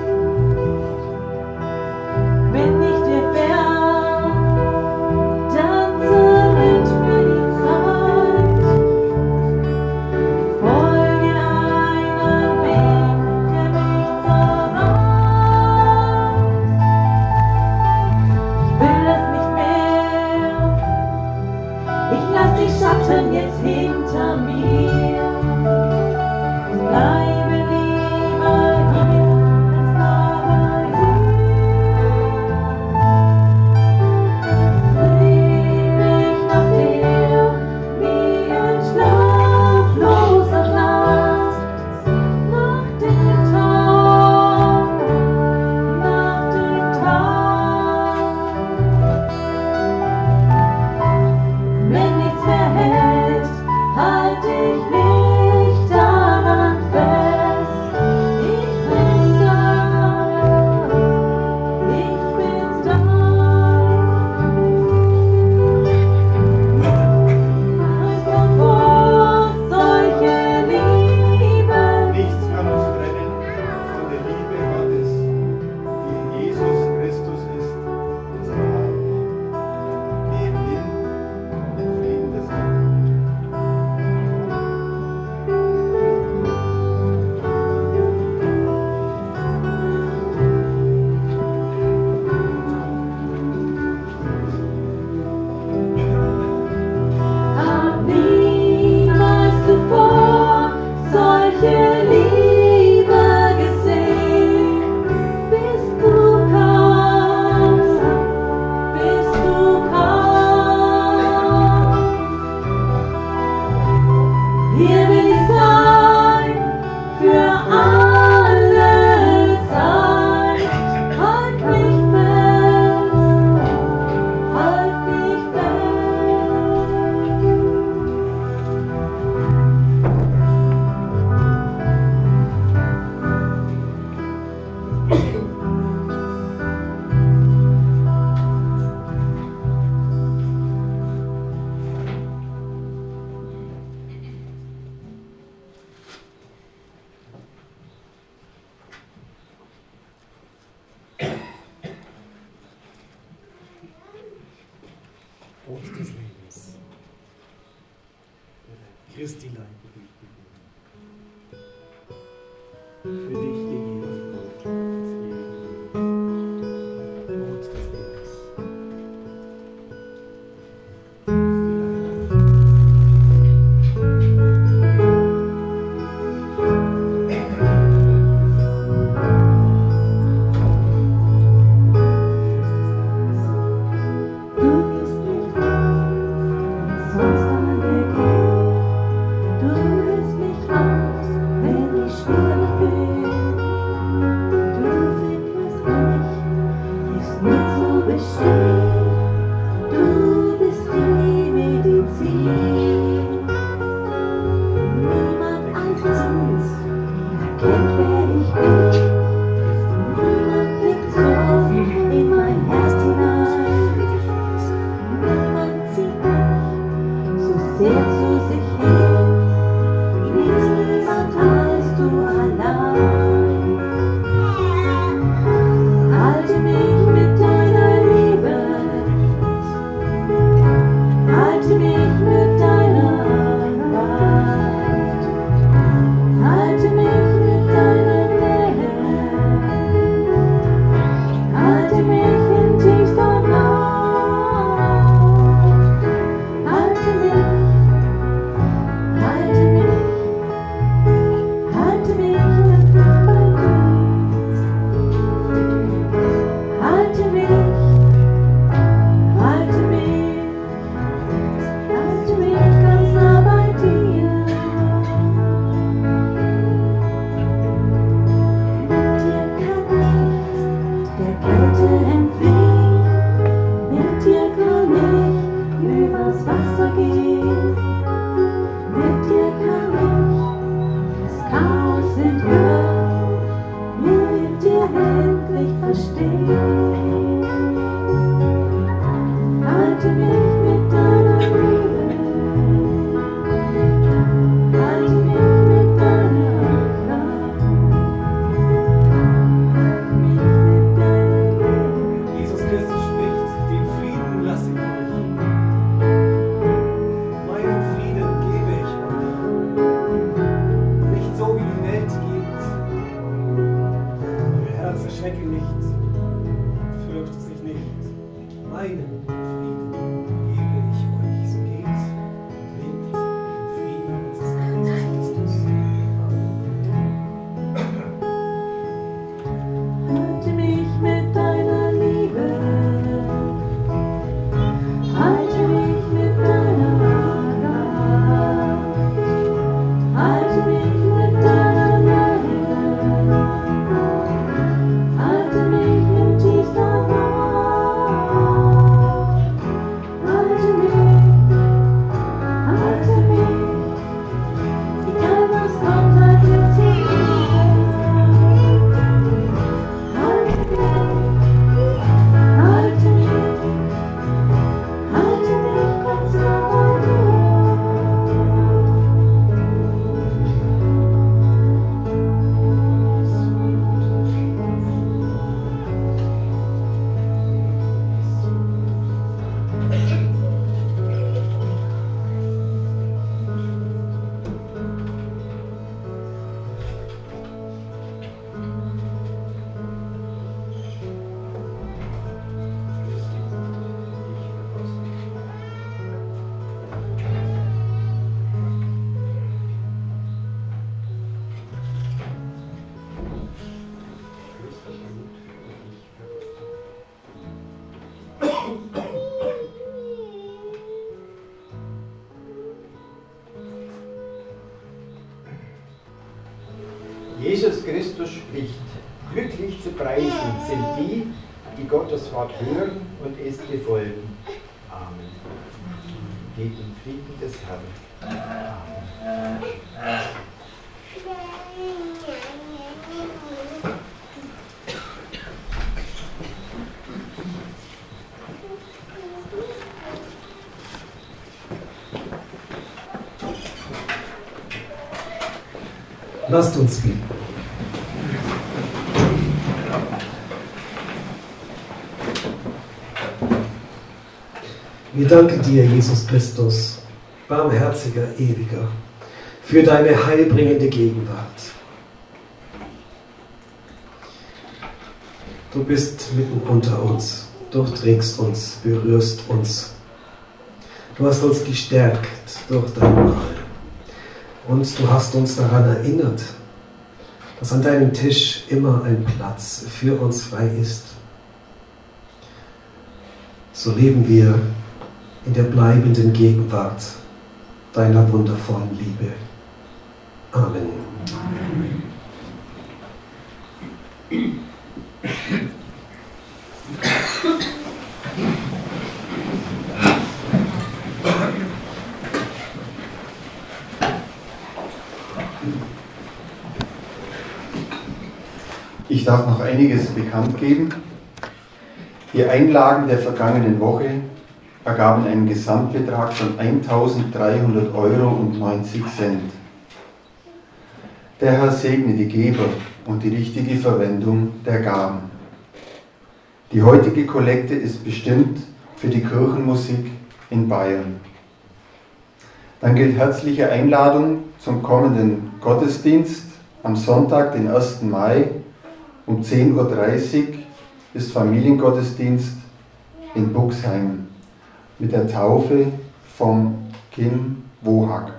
Bin ich dir fern, dann zerrinnt mir die Zeit. Folge einem Weg, der mich zerreißt. Ich will das nicht mehr. Ich lass die Schatten jetzt hinter mir und bleibe lieber hier als da bei dir. Sehn mich nach dir wie in schlafloser Nacht. Nach dem Tag, nach dem Tag. Wenn nichts mehr hält, halt ich mich daran fest. Ich bin dein, ich bin dein. Vor solche Liebe. Nichts kann uns trennen von der Liebe Gottes, die in Jesus Christus ist, unser Herr. Gehen hin im Frieden des Herrn. Hab niemals zuvor solche Liebe gesehen. Bis du kommst, bis du kommst. Hier will ich sein für alle Zeit. Halt mich fest, halt mich fest. Brot des Lebens. Christi Leib. Für dich, die Brot des Lebens. Jesus Christus spricht, glücklich zu preisen sind die, die Gottes Wort hören und es befolgen. Amen. Geht im Frieden des Herrn. Amen. Lasst uns beten. Wir danken dir, Jesus Christus, barmherziger, ewiger, für deine heilbringende Gegenwart. Du bist mitten unter uns, durchdringst uns, berührst uns. Du hast uns gestärkt durch dein Mahl. Und du hast uns daran erinnert, dass an deinem Tisch immer ein Platz für uns frei ist. So leben wir in der bleibenden Gegenwart deiner wundervollen Liebe. Amen. Amen. Ich darf noch einiges bekannt geben. Die Einlagen der vergangenen Woche ergaben einen Gesamtbetrag von 1.300,90 €. Der Herr segne die Geber und die richtige Verwendung der Gaben. Die heutige Kollekte ist bestimmt für die Kirchenmusik in Bayern. Dann gilt herzliche Einladung zum kommenden Gottesdienst am Sonntag, den 1. Mai. Um 10:30 Uhr ist Familiengottesdienst in Buxheim mit der Taufe vom Kind Wohag.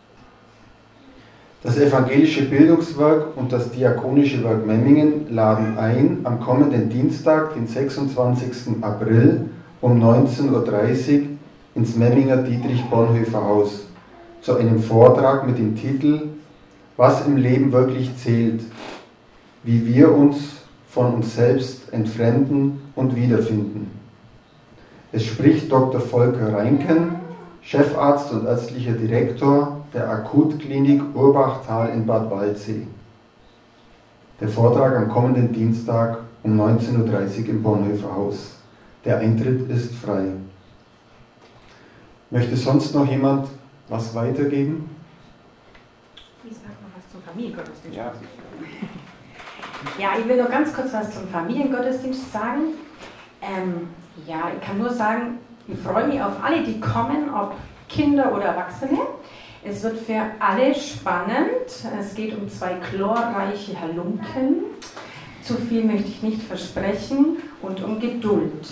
Das evangelische Bildungswerk und das diakonische Werk Memmingen laden ein, am kommenden Dienstag, den 26. April um 19:30 Uhr ins Memminger Dietrich-Bonhoeffer-Haus zu einem Vortrag mit dem Titel „Was im Leben wirklich zählt, wie wir uns von uns selbst entfremden und wiederfinden“. Es spricht Dr. Volker Reinken, Chefarzt und ärztlicher Direktor der Akutklinik Urbachtal in Bad Waldsee. Der Vortrag am kommenden Dienstag um 19:30 Uhr im Bonhoeffer-Haus. Der Eintritt ist frei. Möchte sonst noch jemand was weitergeben? Ich sag noch was zum Familiengottesdienst. Ja. Ja, ich will noch ganz kurz was zum Familiengottesdienst sagen. Ich kann nur sagen, ich freue mich auf alle, die kommen, ob Kinder oder Erwachsene. Es wird für alle spannend. Es geht um 2 chlorreiche Halunken. Zu viel möchte ich nicht versprechen und um Geduld.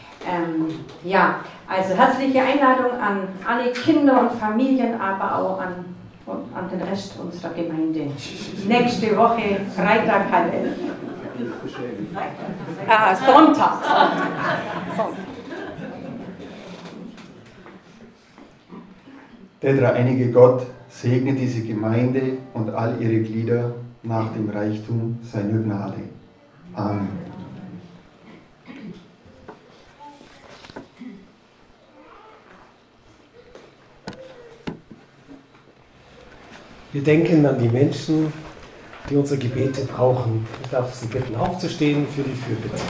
Also herzliche Einladung an alle Kinder und Familien, aber auch an den Rest unserer Gemeinde. Nächste Woche, Freitag 10:30. Sonntag. Der dreieinige Gott segne diese Gemeinde und all ihre Glieder nach dem Reichtum seiner Gnade. Amen. Wir denken an die Menschen, die unsere Gebete brauchen. Ich darf Sie bitten, aufzustehen für die Fürbitte.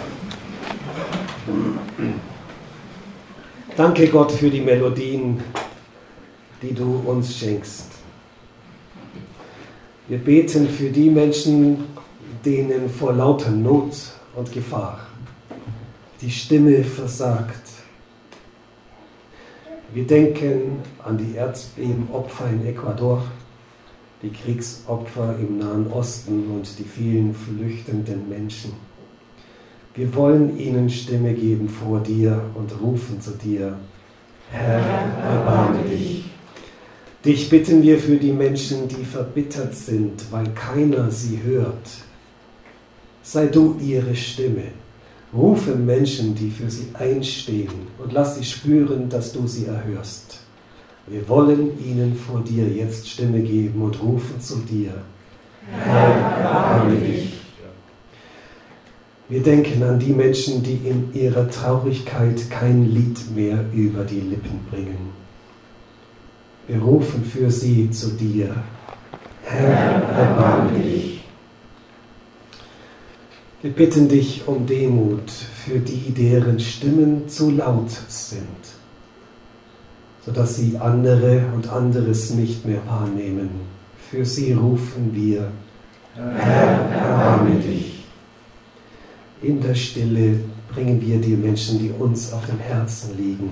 Danke Gott für die Melodien, die du uns schenkst. Wir beten für die Menschen, denen vor lauter Not und Gefahr die Stimme versagt. Wir denken an die Erdbebenopfer in Ecuador, die Kriegsopfer im Nahen Osten und die vielen flüchtenden Menschen. Wir wollen ihnen Stimme geben vor dir und rufen zu dir: Herr, erbarme dich. Dich bitten wir für die Menschen, die verbittert sind, weil keiner sie hört. Sei du ihre Stimme. Rufe Menschen, die für sie einstehen, und lass sie spüren, dass du sie erhörst. Wir wollen ihnen vor dir jetzt Stimme geben und rufen zu dir: Herr, erbarme dich. Wir denken an die Menschen, die in ihrer Traurigkeit kein Lied mehr über die Lippen bringen. Wir rufen für sie zu dir. Herr, erbarme dich. Wir bitten dich um Demut für die, deren Stimmen zu laut sind, sodass sie andere und anderes nicht mehr wahrnehmen. Für sie rufen wir, Herr, erbarme dich. In der Stille bringen wir die Menschen, die uns auf dem Herzen liegen.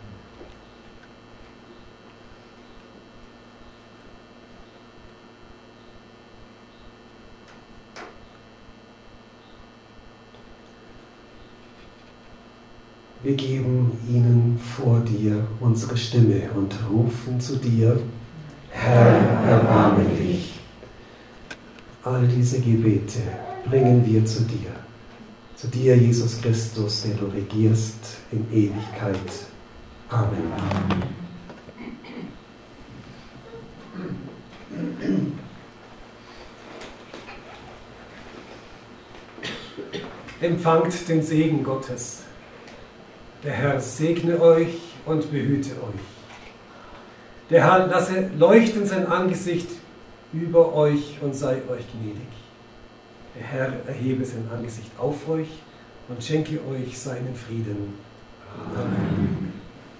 Wir geben ihnen vor dir unsere Stimme und rufen zu dir, Herr, erbarme dich. All diese Gebete bringen wir zu dir, Jesus Christus, der du regierst in Ewigkeit. Amen. Empfangt den Segen Gottes. Der Herr segne euch und behüte euch. Der Herr lasse leuchten sein Angesicht über euch und sei euch gnädig. Der Herr erhebe sein Angesicht auf euch und schenke euch seinen Frieden. Amen.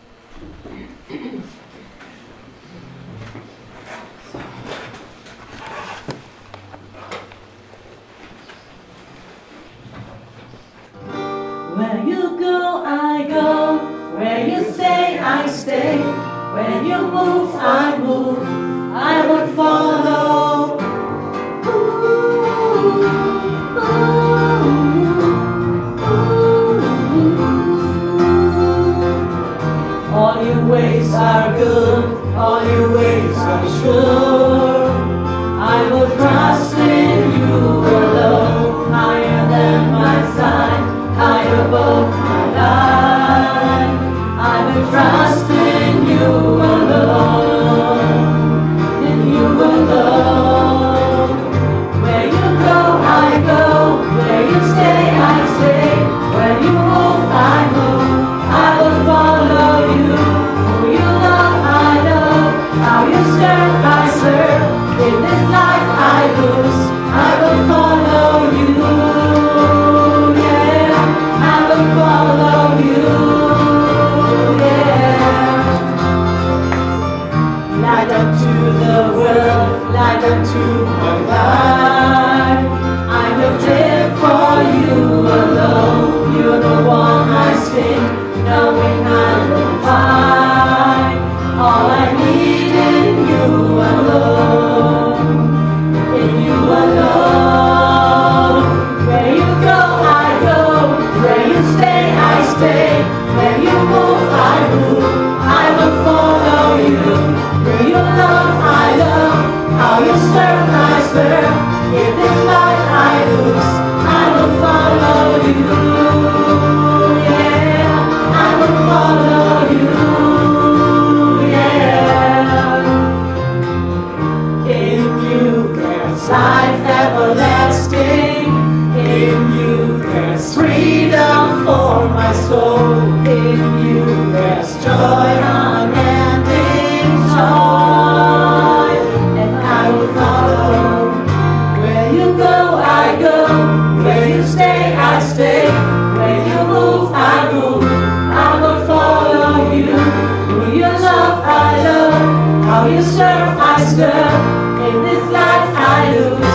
Where you go, I go. Where you stay, I stay. Where you move, I move. I would follow. Ooh, ooh, ooh. All your ways are good. All your ways are sure. I will trust in you alone. Higher than my side. High above my life, I will trust in you alone, in you alone. Where you go, I go. Where you stay, I stay. Where you move, I move. I will follow you. Who you love, I love. How you serve, I serve. In this life I lose, I will follow you. Follow you, yeah. Light unto the world, light unto my life. I will live for you alone. You're the one I sing, knowing I will find all I need in you alone, in you alone. Where you go, I go. Where you stay, I stay. Where you move, I move. I will follow you. Where you love, I love. How you serve, I serve. In this life I lose, I will follow you. Yeah, I will follow you. Yeah. In you there's life everlasting. In you there's freedom for my soul. In you there's joy, unending joy. And I will follow. Where you go, I go. Where you stay, I stay. Where you move, I move. I will follow you. Who you love, I love. How you serve, I serve. In this life I lose,